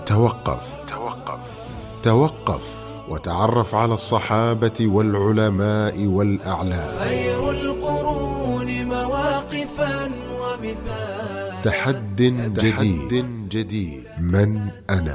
توقف وتعرف على الصحابة والعلماء والأعلام. خير القرون مواقفا ومثال. تحد جديد. من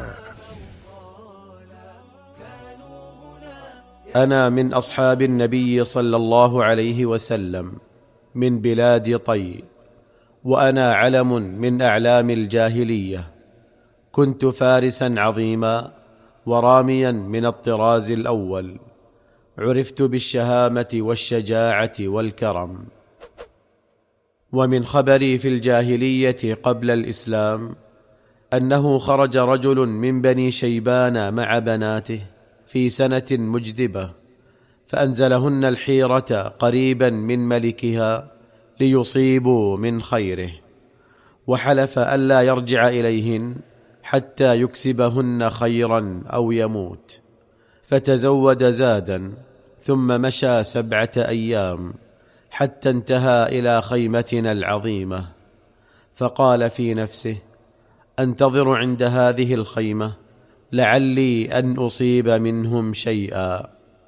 أنا من أصحاب النبي صلى الله عليه وسلم من بلاد طي، وأنا علم من أعلام الجاهلية. كنت فارسا عظيما وراميا من الطراز الأول، عرفت بالشهامة والشجاعة والكرم. ومن خبري في الجاهلية قبل الإسلام أنه خرج رجل من بني شيبان مع بناته في سنة مجدبة، فأنزلهن الحيرة قريبا من ملكها ليصيبوا من خيره، وحلف ألا يرجع إليهن حتى يكسبهن خيرا أو يموت. فتزود زادا، ثم مشى 7 أيام حتى انتهى إلى خيمتنا العظيمة، فقال في نفسه: أنتظر عند هذه الخيمة لعلي أن أصيب منهم شيئا.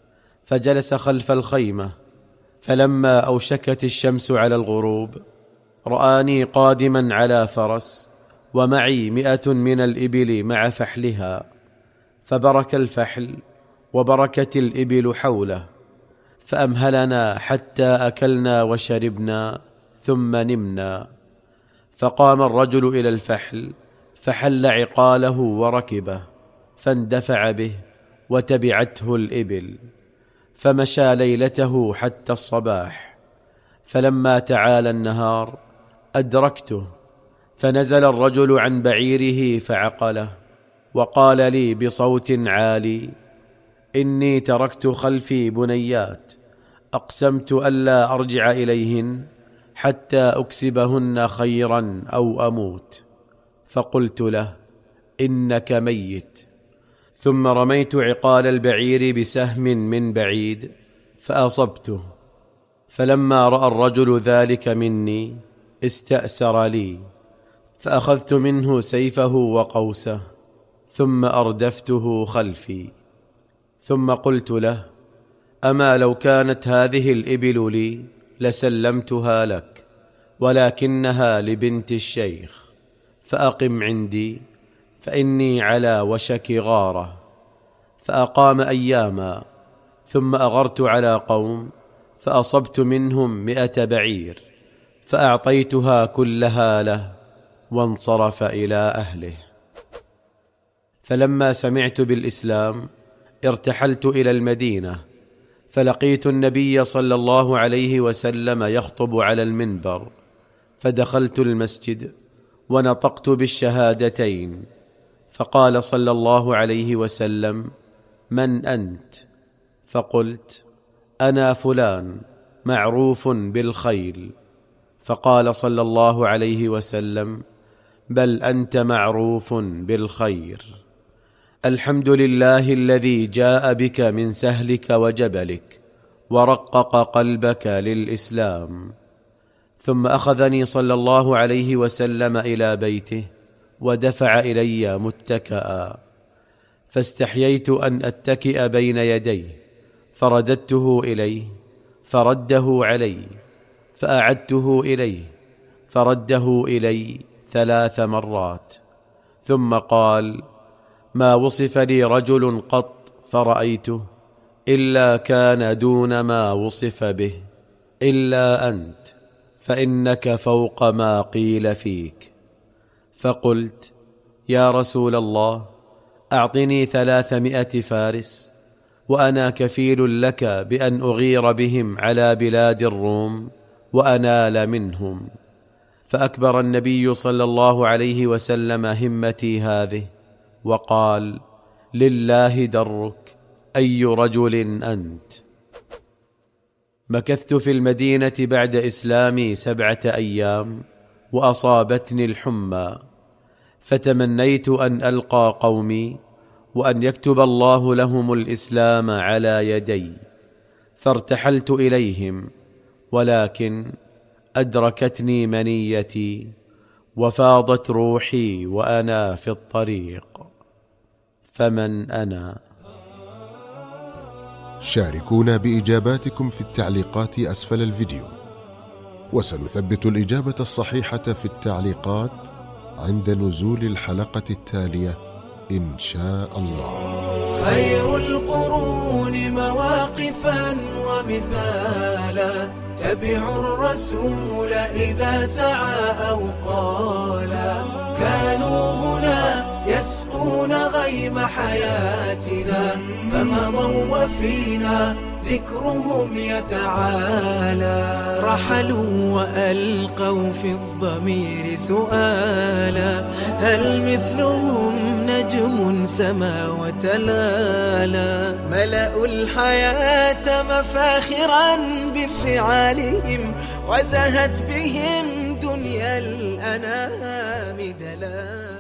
فجلس خلف الخيمة، فلما أوشكت الشمس على الغروب رآني قادما على فرس، ومعي 100 من الإبل مع فحلها، فبرك الفحل وبركت الإبل حوله، فأمهلنا حتى أكلنا وشربنا ثم نمنا. فقام الرجل إلى الفحل فحل عقاله وركبه، فاندفع به وتبعته الإبل، فمشى ليلته حتى الصباح. فلما تعالى النهار أدركته، فنزل الرجل عن بعيره فعقله، وقال لي بصوت عالي: إني تركت خلفي بنيات، أقسمت ألا أرجع إليهن حتى أكسبهن خيرا أو أموت. فقلت له: إنك ميت. ثم رميت عقال البعير بسهم من بعيد فأصبته. فلما رأى الرجل ذلك مني استأسر لي، فأخذت منه سيفه وقوسه، ثم أردفته خلفي. ثم قلت له: أما لو كانت هذه الإبل لي لسلمتها لك، ولكنها لبنت الشيخ، فأقم عندي، فإني على وشك غارة. فأقام أياما، ثم أغرت على قوم فأصبت منهم 100 بعير، فأعطيتها كلها له، وانصرف إلى أهله. فلما سمعت بالإسلام ارتحلت إلى المدينة، فلقيت النبي صلى الله عليه وسلم يخطب على المنبر، فدخلت المسجد ونطقت بالشهادتين، فقال صلى الله عليه وسلم: من أنت؟ فقلت: أنا فلان معروف بالخيل. فقال صلى الله عليه وسلم: بل أنت معروف بالخير. الحمد لله الذي جاء بك من سهلك وجبلك ورقق قلبك للإسلام. ثم أخذني صلى الله عليه وسلم إلى بيته ودفع إلي متكئا، فاستحييت أن أتكئ بين يديه، فرددته إليه فرده علي، فأعدته إليه فرده إلي 3 مرات، ثم قال: ما وصف لي رجل قط فرأيته إلا كان دون ما وصف به، إلا أنت، فإنك فوق ما قيل فيك. فقلت: يا رسول الله، أعطني 300 فارس، وأنا كفيل لك بأن أغير بهم على بلاد الروم وأنال منهم. فأكبر النبي صلى الله عليه وسلم همتي هذه، وقال: لله درك، أي رجل أنت؟ مكثت في المدينة بعد إسلامي 7 أيام، وأصابتني الحمى، فتمنيت أن ألقى قومي وأن يكتب الله لهم الإسلام على يدي، فارتحلت إليهم، ولكن أدركتني منيتي وفاضت روحي وأنا في الطريق. فمن أنا؟ شاركونا بإجاباتكم في التعليقات أسفل الفيديو، وسنثبت الإجابة الصحيحة في التعليقات عند نزول الحلقة التالية إن شاء الله. خير القرون مواقفا ومثالا، تبعوا الرسول إذا سعى أو قالا. كانوا هنا يسقون غيم حياتنا، فمضوا وفينا ذكرهم يتعالى. رحلوا وألقوا في الضمير سؤالا، هل مثلهم نجم سما وتلالا؟ ملأوا الحياة مفاخرا بفعالهم، وزهت بهم دنيا الأنام دلالا.